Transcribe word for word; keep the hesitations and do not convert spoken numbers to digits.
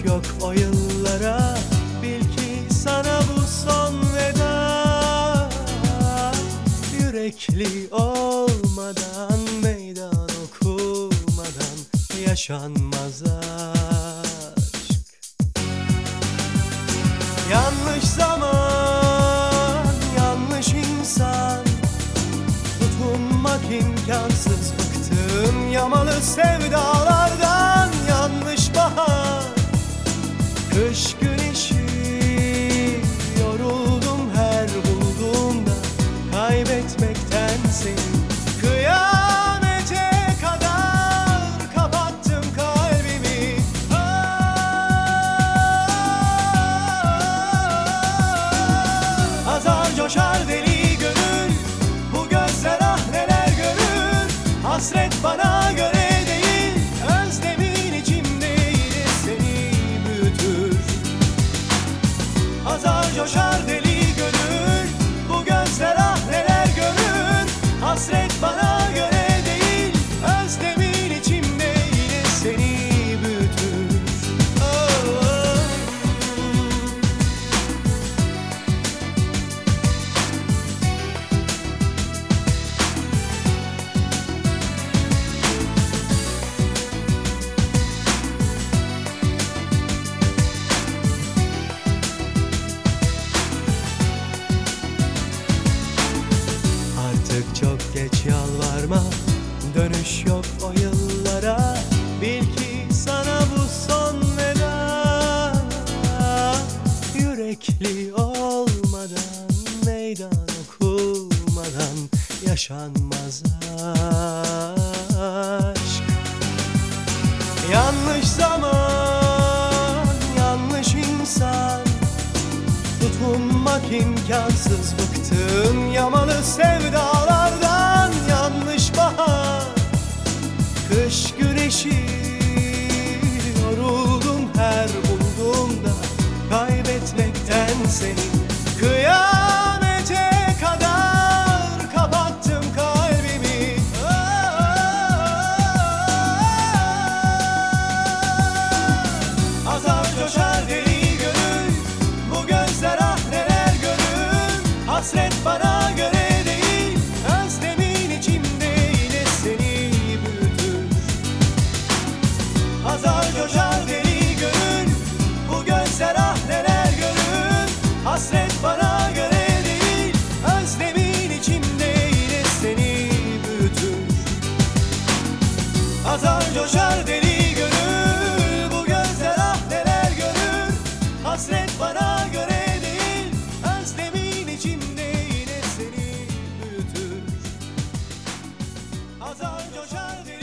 yok o yıllara, bil ki sana bu son veda. Yürekli olmadan, meydan okumadan yaşanmaz aşk. Yanlış zaman, yanlış insan, tutunmak imkansız. Bıktım yamalı sevdalardan. Yanlış bahar, kış güneşi, yoruldum her bulduğumda kaybetmekten seni. Kıyamete kadar kapattım kalbimi. Ah, azar coşar deli gönül, bu gözler ah neler görür. Hasret bana göre değil, özlemin içimde yine seni büyütür. Azar coşar deli gönül, bu gözler ah neler görür. Hasret bana göre değil, özlemin içimde yine seni büyütür. Oh, oh. Artık çok geç, yalvarma, dönüş yok o yıllara. Bil ki sana bu son veda. Yürekli olmadan, meydan okumadan yaşanmaz aşk. Yanlış zaman, yanlış insan, tutunmak imkansız. Bıktım yamalı sevdalardan. Yanlış bahar, kış güneşi, yoruldum her bulduğumda kaybetmekten seni. Kıyamete kadar kapattım kalbimi. Ah, azar coşar deli gönül, bu gözler ah neler görür. Hasret bana göre değil, özlemin içimde yine seni büyütür. Azar coşar deli gönül, bu gözler ah neler görür. Hasret bana göre değil, özlemin içimde yine seni büyütür. Azar coşar deli gönül, bu gözler ah neler görür. Hasret bana göre değil, özlemin içimde yine seni büyütür. Azar coşar deli